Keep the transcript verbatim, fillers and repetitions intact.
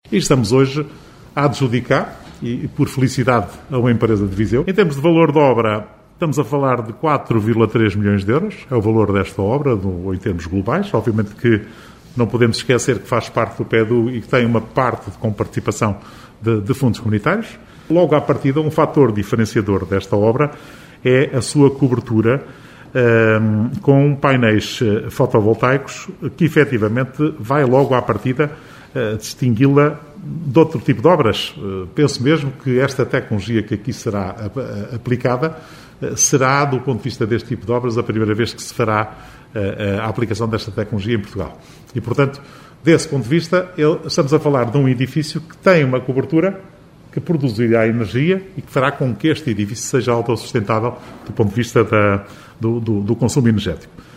E estamos hoje a adjudicar, e por felicidade, a uma empresa de Viseu. Em termos de valor de obra, estamos a falar de quatro vírgula três milhões de euros, é o valor desta obra, no, em termos globais. Obviamente que não podemos esquecer que faz parte do P E D U e que tem uma parte de comparticipação de, de fundos comunitários. Logo à partida, um fator diferenciador desta obra é a sua cobertura um, com painéis fotovoltaicos que, efetivamente, vai logo à partida uh, distingui-la de outro tipo de obras. Uh, penso mesmo que esta tecnologia que aqui será uh, aplicada uh, será, do ponto de vista deste tipo de obras, a primeira vez que se fará uh, a aplicação desta tecnologia em Portugal. E, portanto, desse ponto de vista, ele, estamos a falar de um edifício que tem uma cobertura que produzirá energia e que fará com que este edifício seja autossustentável do ponto de vista da, do, do, do consumo energético.